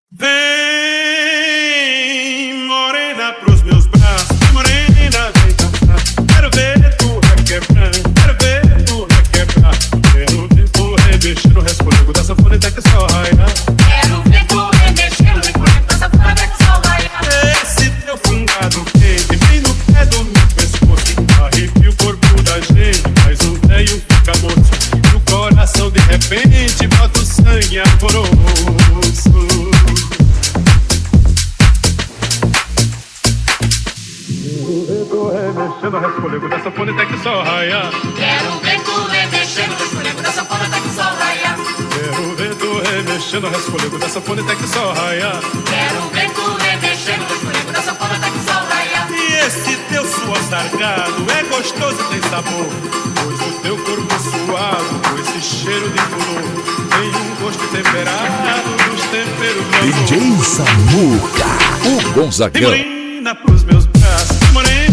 Vem, morena, pros meus braços. Morena, vem dançar. Quero ver tu requebrar. Quero ver tu requebrar. Quero ver tu remexer no resfolego da sanfona até que só raia. Quero ver tu remexer no resfolego da sanfona até que só raia. Esse teu fungado quente vem no pé do meu pescoço. Arrepia o corpo da gente, mas o velho fica morto. E o coração de repente bota o sangue amoroso. Remexendo o resfolego da sanfona até que só raia. Quero ver tu remexendo o resfolego da sanfona até que só raia. Quero ver tu remexendo o resfolego da sanfona até que só raia. Quero ver tu remexendo o resfolego da sanfona até que só raia. E esse teu suor sargado é gostoso e tem sabor, pois o teu corpo suado com esse cheiro de flor tem um gosto temperado dos temperos do amor. DJ Samuca, o Gonzagão. Morena pros meus braços, morena.